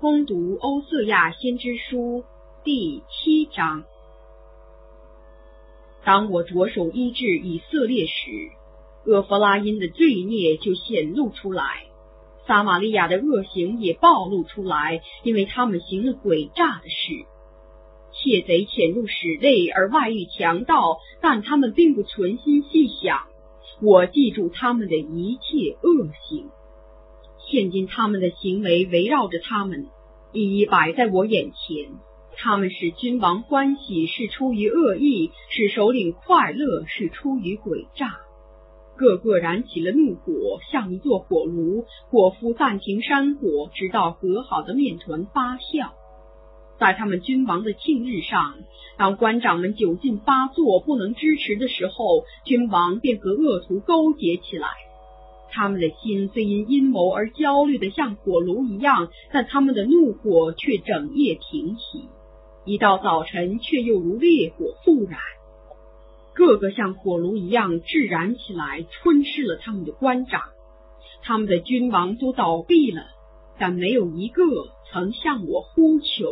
攻读欧瑟亚先知书第7章。当我着手医治以色列时，厄弗拉因的罪孽就显露出来，撒玛利亚的恶行也暴露出来，因为他们行了诡诈的事。窃贼潜入室内而外遇强盗，但他们并不存心细想。我记住他们的一切恶行，现今他们的行为围绕着他们，一一摆在我眼前。他们使君王欢喜，是出于恶意；使首领快乐，是出于诡诈。个个燃起了怒火，像一座火炉，火夫暂停山火，直到和好的面团发酵。在他们君王的庆日上，当官长们酒劲发作不能支持的时候，君王便和恶徒勾结起来。他们的心虽因阴谋而焦虑的像火炉一样，但他们的怒火却整夜停息，一到早晨却又如烈火复燃。个个像火炉一样炙燃起来，吞噬了他们的官长。他们的君王都倒闭了，但没有一个曾向我呼求。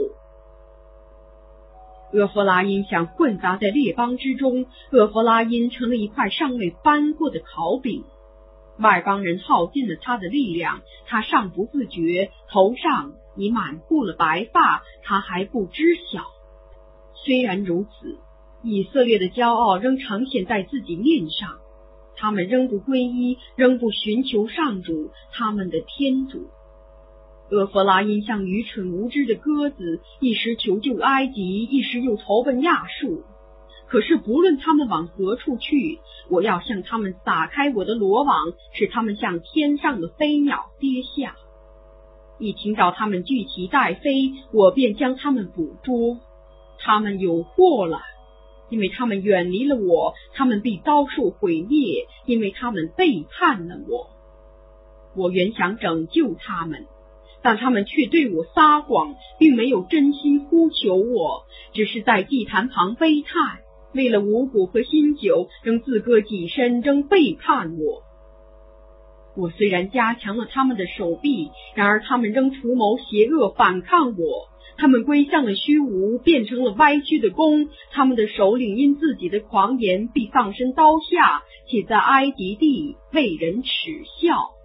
厄弗拉因像混杂在列邦之中，厄弗拉因成了一块尚未翻过的烤饼。外邦人耗尽了他的力量，他尚不自觉，头上已满布了白发，他还不知晓。虽然如此，以色列的骄傲仍呈现在自己面上，他们仍不皈依，仍不寻求上主他们的天主。厄弗拉因像愚蠢无知的鸽子，一时求救埃及，一时又投奔亚述。可是不论他们往何处去，我要向他们撒开我的罗网，使他们像天上的飞鸟跌下。一听到他们聚集待飞，我便将他们捕捉。他们有祸了，因为他们远离了我，他们必遭受毁灭，因为他们背叛了我。我原想拯救他们，但他们却对我撒谎，并没有真心呼求我，只是在祭坛旁悲叹，为了五谷和新酒，仍自割己身，仍背叛我。我虽然加强了他们的手臂，然而他们仍图谋邪恶，反抗我。他们归向了虚无，变成了歪曲的弓。他们的首领因自己的狂言，必丧身刀下，且在埃及地为人耻笑。